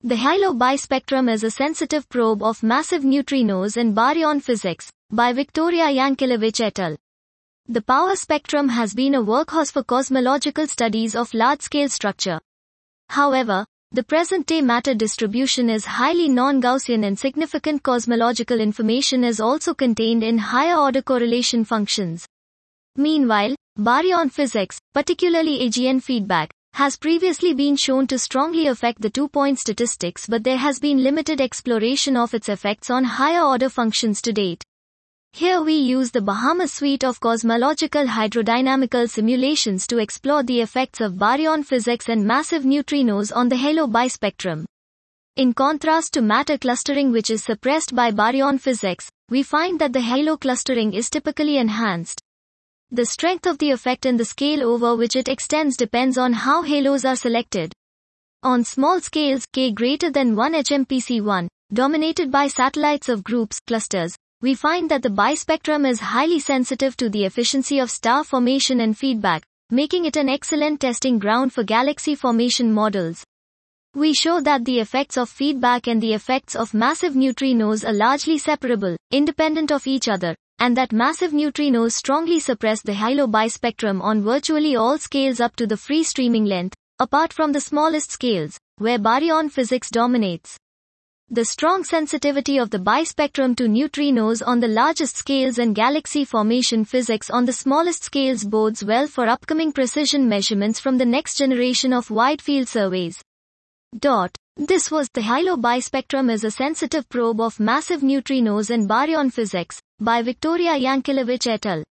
The HALO bispectrum is a sensitive probe of massive neutrinos in baryon physics, by Victoria Yankelevich et al. The power spectrum has been a workhorse for cosmological studies of large-scale structure. However, the present-day matter distribution is highly non-Gaussian and significant cosmological information is also contained in higher-order correlation functions. Meanwhile, baryon physics, particularly AGN feedback, has previously been shown to strongly affect the two-point statistics, but there has been limited exploration of its effects on higher-order functions to date. Here we use the Bahamas suite of cosmological hydrodynamical simulations to explore the effects of baryon physics and massive neutrinos on the HALO bispectrum. In contrast to matter clustering, which is suppressed by baryon physics, we find that the HALO clustering is typically enhanced. The strength of the effect and the scale over which it extends depends on how halos are selected. On small scales, K greater than 1 HMPC1, dominated by satellites of groups, clusters, we find that the bispectrum is highly sensitive to the efficiency of star formation and feedback, making it an excellent testing ground for galaxy formation models. We show that the effects of feedback and the effects of massive neutrinos are largely separable, independent of each other, and that massive neutrinos strongly suppress the HALO bispectrum on virtually all scales up to the free streaming length, apart from the smallest scales, where baryon physics dominates. The strong sensitivity of the bispectrum to neutrinos on the largest scales and galaxy formation physics on the smallest scales bodes well for upcoming precision measurements from the next generation of wide-field surveys. This was The HALO bispectrum is a sensitive probe of massive neutrinos and baryon physics, by Victoria Yankelevich et al.